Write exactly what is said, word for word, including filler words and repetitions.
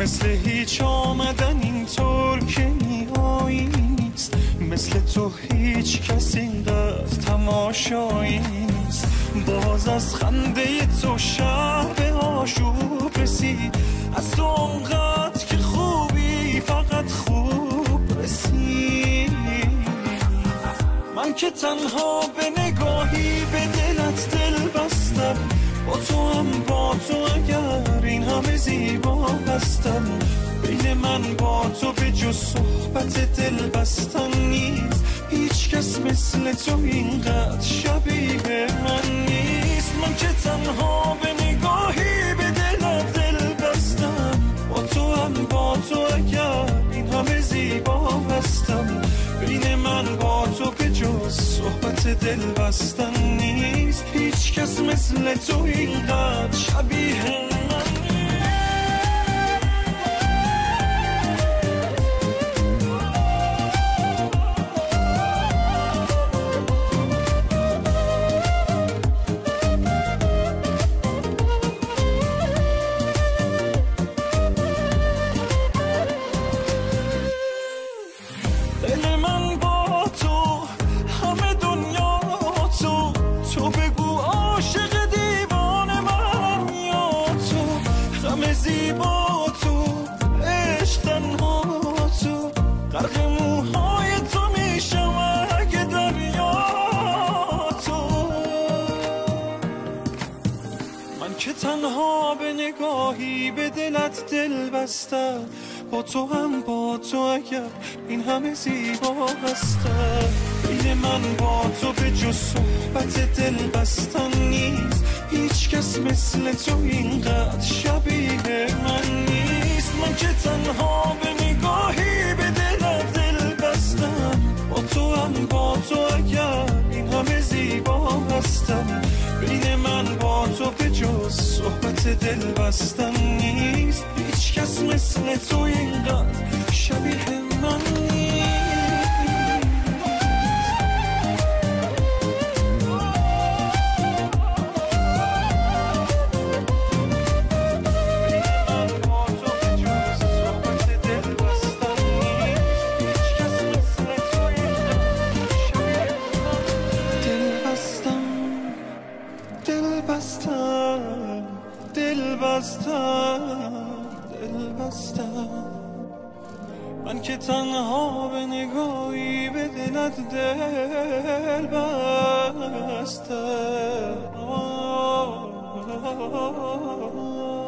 مثل هیچ آمدن اینطور که میایی نیست، مثل تو هیچ کس اینقدر تماشایی نیست. باز از خنده تو شب آشوب رسید، از تو اونقدر که خوبی فقط خوب رسید. من که تنها به نگاهی به دلت دل بستم، با تو هم با تو اگر این همه زیبا هستم. بین من با تو به جز صحبت دل بستن نیست، هیچ کس مثل تو اینقدر شبیه من نیست. من که تنها به نگاهی به دلت دل بستم، با تو هم با تو اگر این همه زیبا هستم. بین من با تو به جز صحبت دل بستن نیست، هیچ کس مثل تو اینقدر شبیه من نیست. دل من با تو همه دنیا تو، تو بگو عاشق دیوانه من یا تو. غم زیبا تو، عشق تنها تو، غرق موهای تو میشم اگه دریا تو. من که تنها به نگاهی به دلت دل بستم، با تو هم با تو اگر این همه زیبا هستم. بین من با تو به جز صحبت دل بستن نیست، هیچ کس مثل تو اینقدر شبیه من نیست. من که تنها به نگاهی به دلت دل بستم، با تو هم با تو اگر این همه زیبا هستم. بین من با تو به جز صحبت دل بستن نیست، هیچ کس مثل تو اینقدر شبیه من نیست. دل بستم، دل بستم، من که تنها به نگاهی به دلت دل بستم.